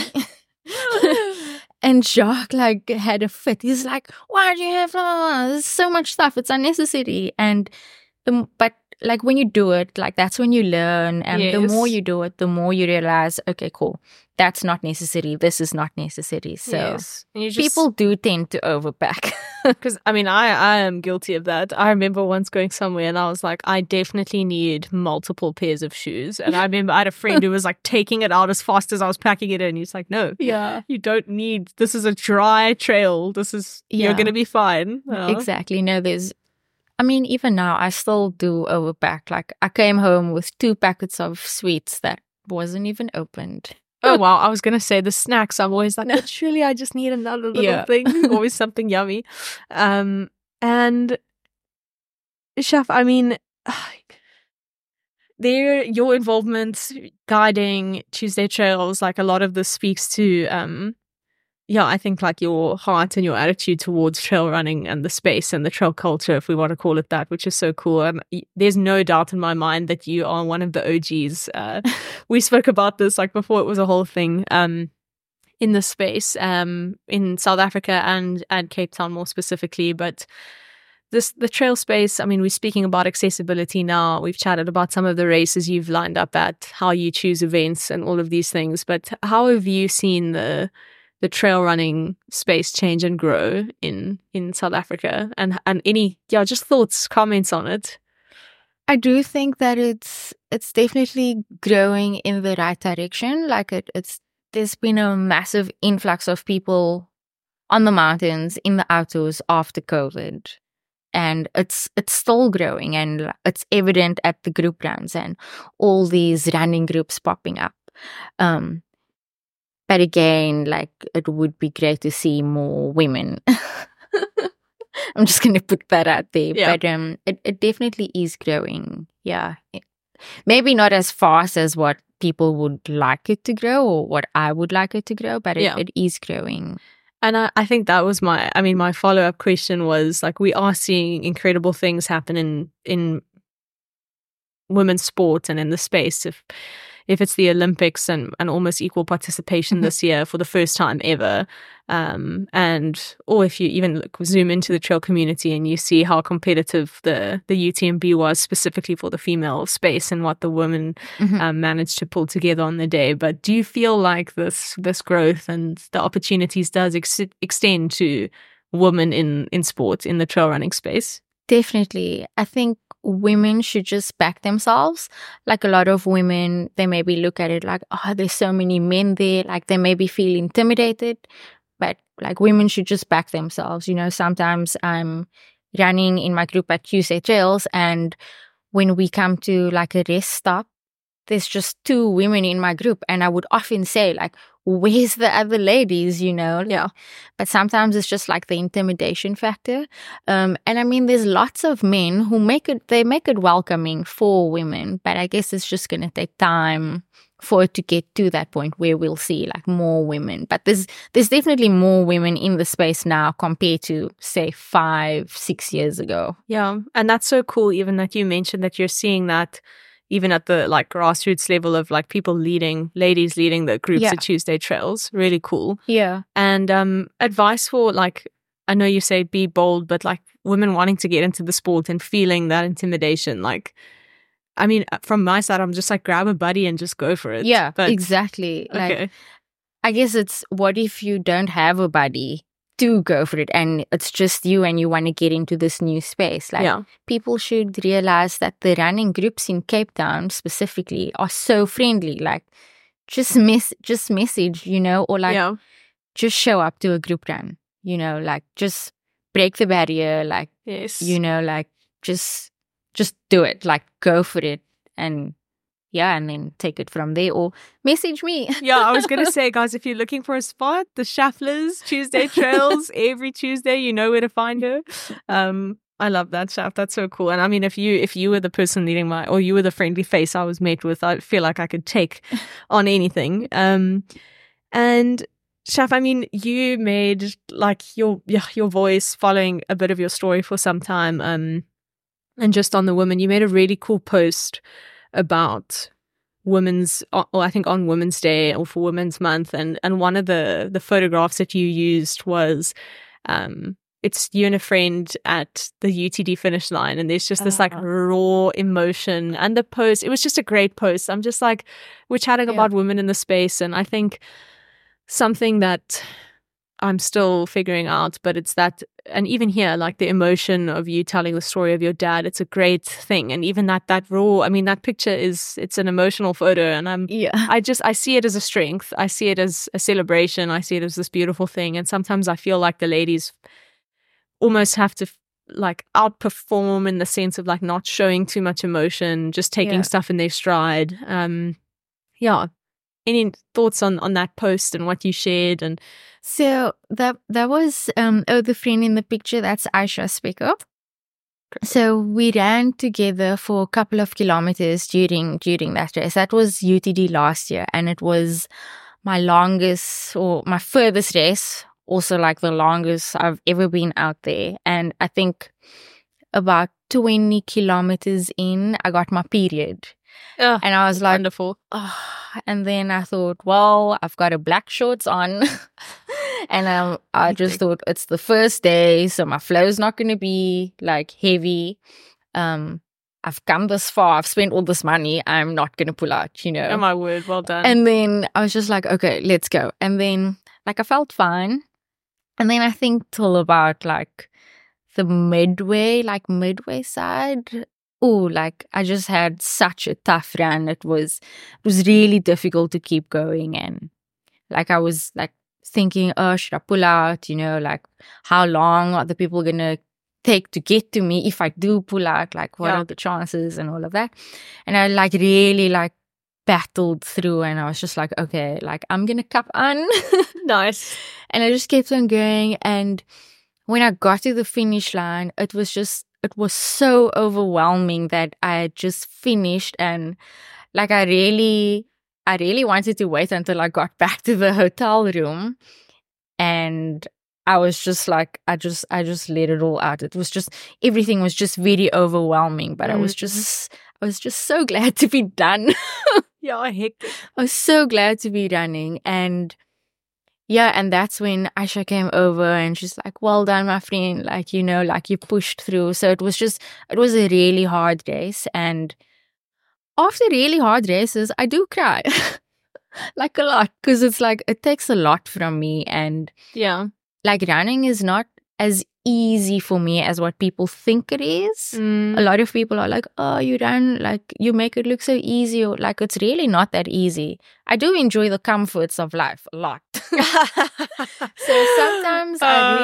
And Jacques like had a fit. He's like, why do you have there's so much stuff, it's unnecessary. But like when you do it, like that's when you learn. And the Yes. more you do it, the more you realize, okay, cool, that's not necessary. This is not necessary. So Yes. And you just, people do tend to overpack. because I mean, I am guilty of that. I remember once going somewhere and I was like, I definitely need multiple pairs of shoes. And I remember I had a friend who was like taking it out as fast as I was packing it in. He's like, no, Yeah. you don't need, this is a dry trail. You're Yeah. going to be fine. Exactly. No, even now, I still do overpack. Like, I came home with 2 packets of sweets that wasn't even opened. Oh, wow. I was going to say the snacks. I'm always like, but surely I just need another little thing. Always something yummy. And Chef, I mean, your involvement guiding Tuesday Trails, like a lot of this speaks to, I think like your heart and your attitude towards trail running and the space and the trail culture, if we want to call it that, which is so cool. And there's no doubt in my mind that you are one of the OGs. We spoke about this like before it was a whole thing in the space in South Africa and Cape Town more specifically. But the trail space, I mean, we're speaking about accessibility now. We've chatted about some of the races you've lined up at, how you choose events and all of these things. But how have you seen the trail running space change and grow in South Africa, and any just thoughts, comments on it? I do think that it's definitely growing in the right direction. Like there's been a massive influx of people on the mountains in the outdoors after COVID, and it's still growing, and it's evident at the group runs and all these running groups popping up. But again, like, it would be great to see more women. I'm just going to put that out there. Yeah. But it definitely is growing. Yeah. Maybe not as fast as what people would like it to grow or what I would like it to grow, but it is growing. And I think that was my follow-up question was, like, we are seeing incredible things happen in women's sport and in the space. If it's the Olympics and almost equal participation this year for the first time ever, or if you even zoom into the trail community and you see how competitive the UTMB was specifically for the female space and what the women managed to pull together on the day. But do you feel like this growth and the opportunities does extend to women in sport, in the trail running space? Definitely. I think women should just back themselves. Like, a lot of women, they maybe look at it like, oh, there's so many men there. Like, they maybe feel intimidated. But like, women should just back themselves. You know, sometimes I'm running in my group at Tuesday Trails, and when we come to like a rest stop, there's just 2 women in my group, and I would often say, like, where's the other ladies, you know? Yeah. But sometimes it's just like the intimidation factor. And I mean, there's lots of men who make it welcoming for women, but I guess it's just going to take time for it to get to that point where we'll see like more women. But there's definitely more women in the space now compared to, say, 5-6 years ago. Yeah. And that's so cool, even that you mentioned that you're seeing that even at the like grassroots level of like ladies leading the groups at Tuesday Trails. Really cool. Yeah. And advice for, like, I know you say be bold, but like women wanting to get into the sport and feeling that intimidation, like, I mean, from my side, I'm just like, grab a buddy and just go for it. Yeah, but, exactly. Okay. Like, I guess it's, what if you don't have a buddy to go for it and it's just you and you want to get into this new space? Like, people should realize that the running groups in Cape Town specifically are so friendly. Like, just message, you know, or like just show up to a group run, you know, like, just break the barrier, like, you know, like, just do it, like, go for it, and then take it from there, or message me. I was going to say, guys, if you're looking for a spot, the Schafflers, Tuesday Trails, every Tuesday, you know where to find her. I love that, Schaff. That's so cool. And I mean, if you were the person leading or you were the friendly face I was met with, I feel like I could take on anything. And Schaff, I mean, you made like your voice following a bit of your story for some time. And just on the women, you made a really cool post about women's, or I think on Women's Day or for Women's Month, and one of the photographs that you used was it's you and a friend at the UTD finish line, and there's just this like raw emotion. And the post, it was just a great post. I'm just like, we're chatting about women in the space, and I think something that I'm still figuring out, but it's that, and even here, like the emotion of you telling the story of your dad, it's a great thing. And even that raw, I mean, that picture it's an emotional photo, and I see it as a strength. I see it as a celebration. I see it as this beautiful thing. And sometimes I feel like the ladies almost have to like outperform in the sense of like not showing too much emotion, just taking stuff in their stride. Any thoughts on that post and what you shared? And so that was the friend in the picture, that's Aisha Specker. So we ran together for a couple of kilometers during that race. That was UTD last year, and it was my longest or my furthest race, also like the longest I've ever been out there. And I think about 20 kilometers in, I got my period. And I was like, wonderful. And then I thought, well, I've got a black shorts on. And I just thought it's the first day, so my flow's not going to be like heavy. I've come this far, I've spent all this money, I'm not going to pull out, you know. Oh my word, well done. And then I was just like, okay, let's go. And then like I felt fine. And then I think till about like the midway side, like I just had such a tough run. It was really difficult to keep going. And like I was like thinking, oh, should I pull out? You know, like how long are the people going to take to get to me if I do pull out? Like what are the chances and all of that? And I like really like battled through, and I was just like, okay, like I'm going to cup on. Nice. And I just kept on going. And when I got to the finish line, it was so overwhelming that I had just finished, and like I really wanted to wait until I got back to the hotel room. And I was just like, I just let it all out. It was just, everything was just very overwhelming, but I was just so glad to be done. I was so glad to be running. And and that's when Aisha came over and she's like, well done, my friend. Like, you know, like you pushed through. So it was a really hard race. And after really hard races, I do cry like a lot, because it's like, it takes a lot from me. And like running is not as easy for me as what people think it is. A lot of people are like, oh, you run, like you make it look so easy, or like it's really not that easy. I do enjoy the comforts of life a lot. So sometimes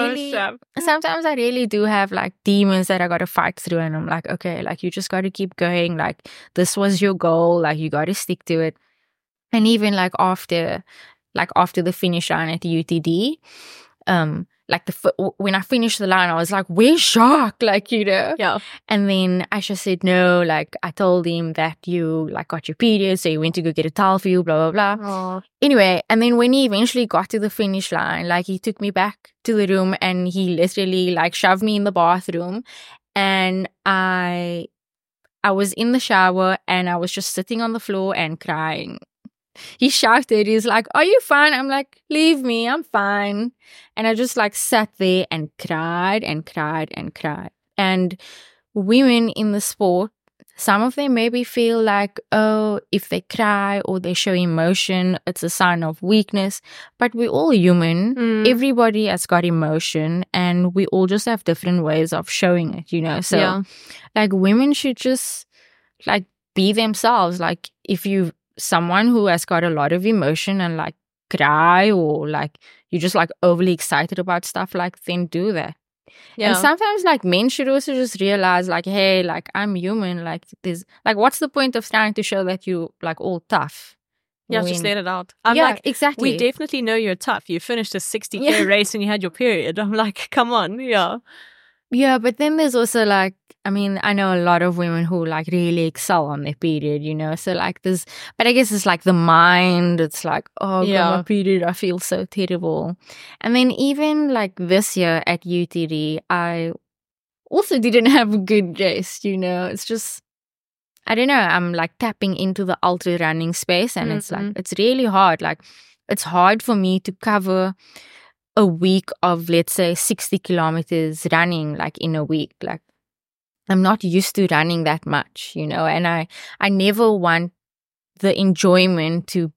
I really do have like demons that I gotta fight through, and I'm like, okay, like you just gotta keep going, like this was your goal, like you gotta stick to it. And even like after the finish line at the UTD, like when I finished the line, I was like, where's Jacques? Like, you know? Yeah. And then Aisha said, no, like I told him that you like got your period, so you went to go get a towel for you, blah, blah, blah. Aww. Anyway, and then when he eventually got to the finish line, like he took me back to the room and he literally like shoved me in the bathroom, and I was in the shower and I was just sitting on the floor and crying. He shouted, he's like, are you fine? I'm like, leave me, I'm fine. And I just like sat there and cried and cried and cried. And women in the sport, some of them maybe feel like, oh, if they cry or they show emotion, it's a sign of weakness. But we're all human. Everybody has got emotion, and we all just have different ways of showing it, you know? So like women should just like be themselves. Like if you someone who has got a lot of emotion and like cry, or like you're just like overly excited about stuff, like then do that. And sometimes like men should also just realize like, hey, like I'm human, like there's like, what's the point of trying to show that you like all tough? Just let it out. I'm like, exactly. We definitely know you're tough. You finished a 60K race and you had your period. I'm like, come on. Yeah, but then there's also like, I mean, I know a lot of women who like really excel on their period, you know, so like this, but I guess it's like the mind, it's like, oh, got my period, I feel so terrible. And then even like this year at UTD, I also didn't have a good race, you know, it's just, I don't know, I'm like tapping into the ultra running space, and it's like, it's really hard. Like, it's hard for me to cover a week of, let's say, 60 kilometers running, like in a week. Like, I'm not used to running that much, you know, and I never want the enjoyment to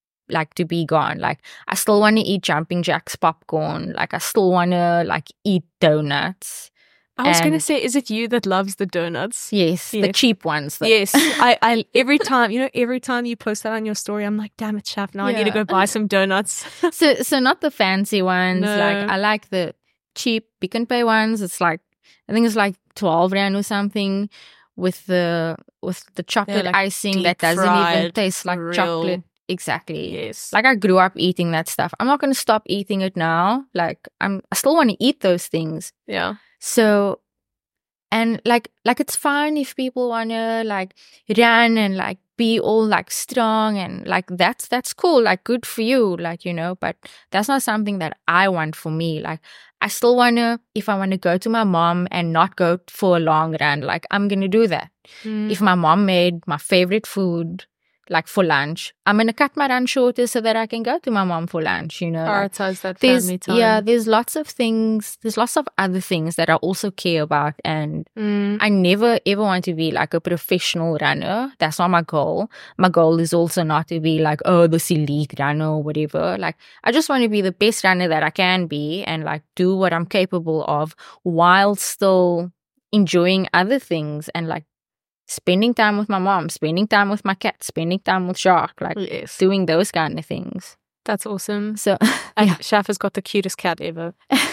be gone. Like, I still want to eat jumping jacks popcorn. Like, I still want to like eat donuts. I was going to say, is it you that loves the donuts? Yes, the cheap ones. Though. Yes. I every time you post that on your story, I'm like, damn it, Shaf, now I need to go buy some donuts. So not the fancy ones. No. Like, I like the cheap Pick n Pay ones. It's like, I think it's like 12 rand or something with the chocolate like icing that doesn't even taste like chocolate. Exactly. Yes. Like, I grew up eating that stuff. I'm not going to stop eating it now. Like, I still want to eat those things. Yeah. So, and like it's fine if people want to like run and like be all like strong and like that's cool. Like, good for you. Like, you know, but that's not something that I want for me. Like, I still want to, if I want to go to my mom and not go for a long run, like, I'm going to do that. If my mom made my favorite food, like for lunch, I'm going to cut my run shorter so that I can go to my mom for lunch, you know. Prioritize that family time. Yeah, there's lots of things, there's lots of other things that I also care about. And I never ever want to be like a professional runner. That's not my goal. My goal is also not to be like, oh, this elite runner or whatever. Like, I just want to be the best runner that I can be and like do what I'm capable of while still enjoying other things and like spending time with my mom, spending time with my cat, spending time with Shark, like doing those kind of things. That's awesome. So, Shaf has got the cutest cat ever.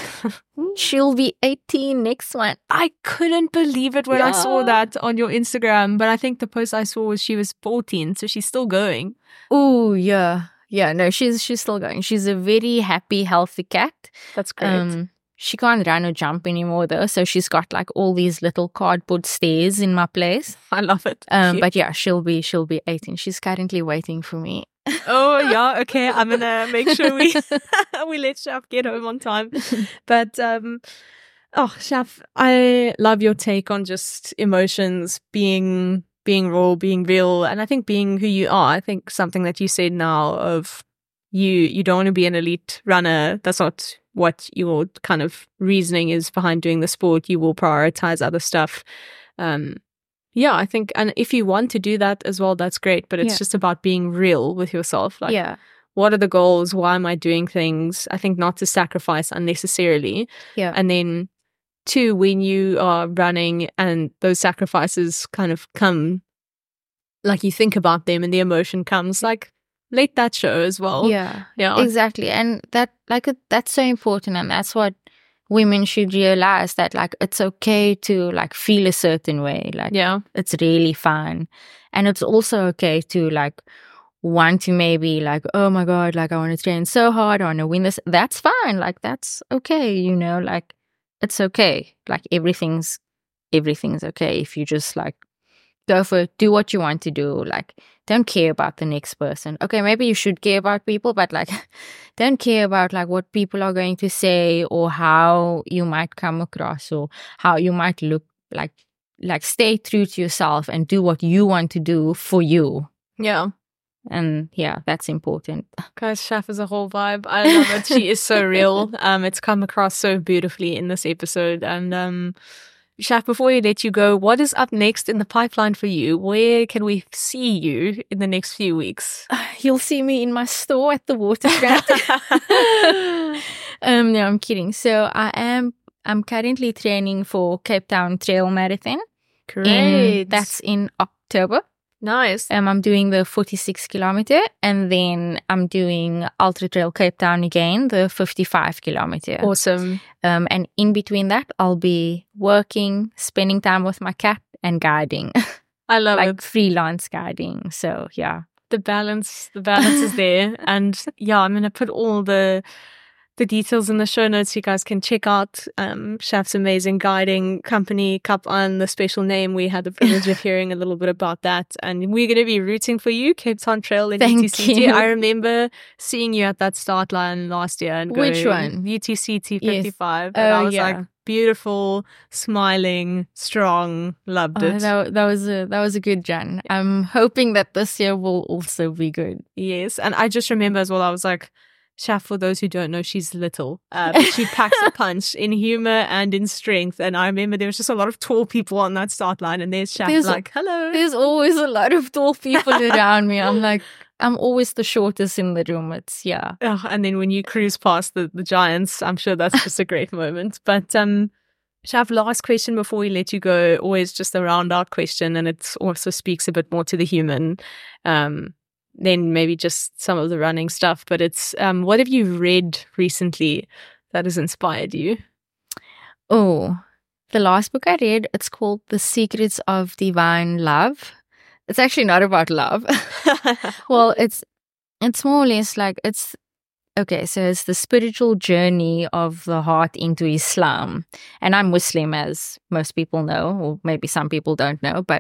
She'll be 18 next month. I couldn't believe it when I saw that on your Instagram, but I think the post I saw was she was 14, so she's still going. Oh, yeah. Yeah, no, she's still going. She's a very happy, healthy cat. That's great. She can't run or jump anymore though, so she's got like all these little cardboard stairs in my place. I love it. But yeah, she'll be 18. She's currently waiting for me. Oh yeah, okay. I'm gonna make sure we let Shaf get home on time. But Shaf, I love your take on just emotions being raw, being real, and I think being who you are. I think something that you said now of you don't want to be an elite runner. That's not what your kind of reasoning is behind doing the sport. You will prioritize other stuff. Yeah, I think, and if you want to do that as well, that's great. But it's just about being real with yourself. Like, what are the goals? Why am I doing things? I think not to sacrifice unnecessarily. Yeah. And then 2, when you are running and those sacrifices kind of come, like you think about them and the emotion comes, like, let that show as well. Yeah, exactly. And that's so important, and that's what women should realize, that like it's okay to like feel a certain way. Like, it's really fine. And it's also okay to like want to maybe like, oh my God, like I want to train so hard, I want to win this. That's fine. Like, that's okay, you know, like it's okay. Like, everything's okay if you just like go for it, do what you want to do. Like, don't care about the next person. Okay, maybe you should care about people, but like, don't care about like what people are going to say or how you might come across or how you might look. Like stay true to yourself and do what you want to do for you. Yeah. And yeah, that's important. Guys, Shaf is a whole vibe. I love it. She is so real. It's come across so beautifully in this episode. And Shaf, before we let you go, what is up next in the pipeline for you? Where can we see you in the next few weeks? You'll see me in my store at the Waterfront. No, I'm kidding. So I'm currently training for Cape Town Trail Marathon. Great. That's in October. Nice. I'm doing the 46 kilometer, and then I'm doing Ultra Trail Cape Town again, the 55 kilometer. Awesome. And in between that, I'll be working, spending time with my cat, and guiding. I love like it. Freelance guiding. So yeah, the balance is there. And yeah, I'm gonna put all the details in the show notes. You guys can check out Shaf's amazing guiding company, Cup On, the special name. We had the privilege of hearing a little bit about that, and we're going to be rooting for you, Cape Town Trail in UTCT. I remember seeing you at that start line last year and going, which one? UTCT 55. Yes. And I was like, beautiful, smiling, strong, loved it. That was a good run. I'm hoping that this year will also be good. Yes, and I just remember as well, I was like, Shaf, for those who don't know, she's little. She packs a punch in humor and in strength. And I remember there was just a lot of tall people on that start line. And there's Shaf hello. There's always a lot of tall people around me. I'm like, I'm always the shortest in the room. It's, yeah. Oh, and then when you cruise past the giants, I'm sure that's just a great moment. But Shaf, last question before we let you go, always just a round out question. And it also speaks a bit more to the human. Then maybe just some of the running stuff. But it's what have you read recently that has inspired you? Oh, the last book I read, it's called The Secrets of Divine Love. It's actually not about love. Well, it's more or less like okay, so it's the spiritual journey of the heart into Islam. And I'm Muslim, as most people know, or maybe some people don't know, but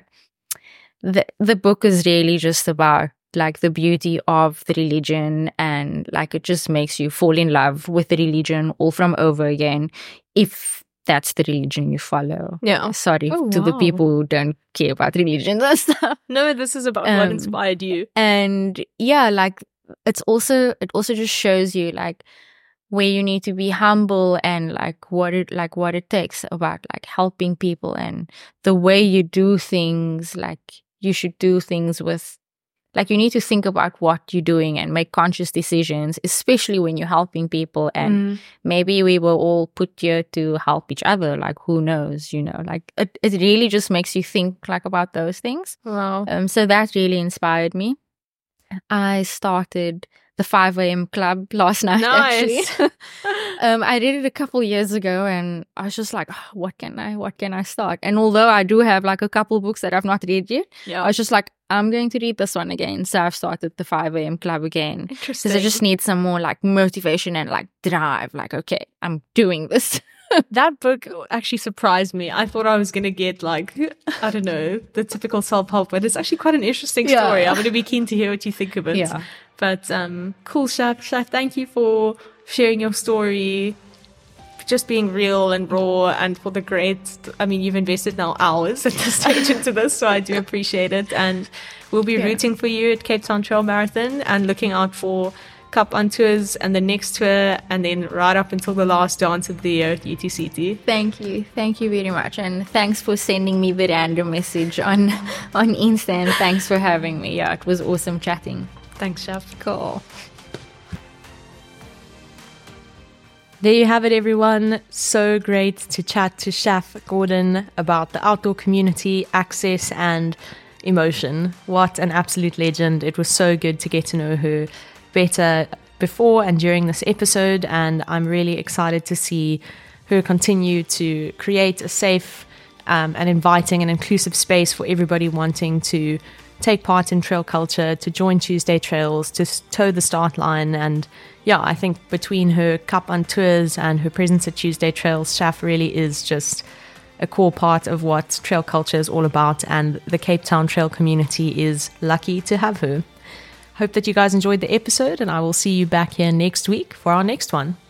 the book is really just about like the beauty of the religion, and like it just makes you fall in love with the religion all from over again if that's the religion you follow. Yeah. Sorry to the people who don't care about religion and stuff. No, this is about what inspired you. And yeah, like it also just shows you like where you need to be humble, and like what it takes about like helping people, and the way you do things. Like you should do things with, like you need to think about what you're doing and make conscious decisions, especially when you're helping people. And maybe we were all put here to help each other. Like who knows, like it really just makes you think like about those things. Wow. So that really inspired me. I started the 5 a.m. club last night. Nice. Actually. I did it a couple years ago, and I was just like, oh, what can I start? And although I do have like a couple books that I've not read yet, I was just like, I'm going to read this one again. So I've started the 5 a.m. club again. Interesting. Because I just need some more like motivation and like drive. Like, okay, I'm doing this. That book actually surprised me. I thought I was going to get like, I don't know, the typical self-help, but it's actually quite an interesting story. I'm going to be keen to hear what you think of it. Yeah. But cool, Shaf. Shaf, thank you for sharing your story, just being real and raw, and for the you've invested now hours at this stage into this, so I do appreciate it. And we'll be rooting for you at Cape Town Trail Marathon and looking out for Cup on tours and the next tour, and then right up until the last dance of the year at UTCT. Thank you very much, and thanks for sending me the random message on Insta, and thanks for having me. Yeah, it was awesome chatting. Thanks, Shaf. Cool. There you have it, everyone. So great to chat to Shaf Gordon about the outdoor community, access and emotion. What an absolute legend. It was so good to get to know her better before and during this episode, and I'm really excited to see her continue to create a safe and inviting and inclusive space for everybody wanting to take part in trail culture, to join Tuesday Trails, to toe the start line. And yeah, I think between her Cup on tours and her presence at Tuesday Trails, Shaf really is just a core part of what trail culture is all about, and the Cape Town trail community is lucky to have her. Hope that you guys enjoyed the episode, and I will see you back here next week for our next one.